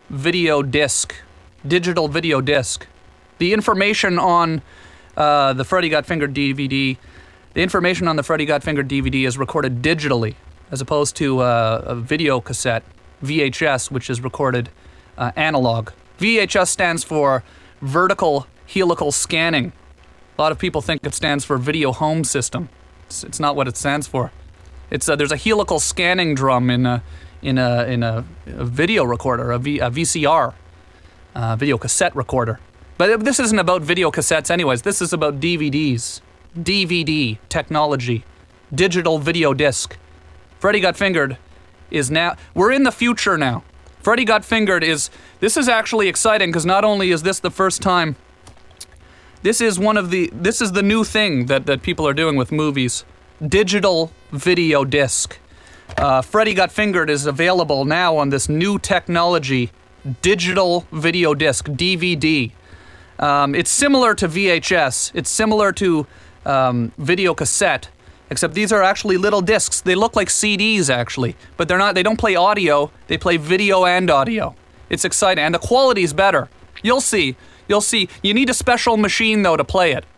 video disc, digital video disc. The information on the Freddy Got Fingered DVD, the information on the Freddy Got Fingered DVD is recorded digitally, as opposed to a video cassette, VHS, which is recorded analog. VHS stands for vertical helical scanning. A lot of people think it stands for video home system. It's not what it stands for. It's there's a helical scanning drum in a video recorder, a VCR, video cassette recorder. But this isn't about video cassettes anyways. This is about DVDs. DVD technology. Digital video disc. Freddy Got Fingered is now... We're in the future now. Freddy Got Fingered is... This is actually exciting because not only is this the first time... This is the new thing that people are doing with movies. Digital video disc. Freddy Got Fingered is available now on this new technology. Digital video disc. DVD. It's similar to VHS. It's similar to video cassette, except these are actually little discs. They look like CDs actually, but they're not. They don't play audio. They play video and audio. It's exciting, and the quality's better. You'll see. You need a special machine though to play it.